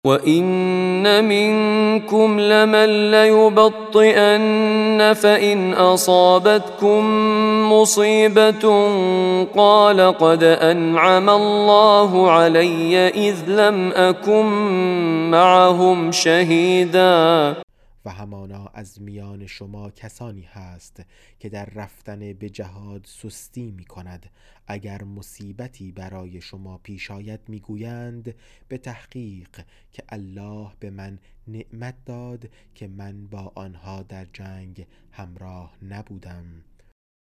وَإِنَّ مِنكُمْ لَمَن لَّيُبَطِّئَنَّ فَإِنْ أَصَابَتْكُم مُّصِيبَةٌ قَالَ قَدْ أَنْعَمَ اللَّهُ عَلَيَّ إِذْ لَمْ أَكُن مَّعَهُمْ شَهِيدًا. و همانا از میان شما کسانی هست که در رفتن به جهاد سستی می کند. اگر مصیبتی برای شما پیش آید میگویند به تحقیق که الله به من نعمت داد که من با آنها در جنگ همراه نبودم.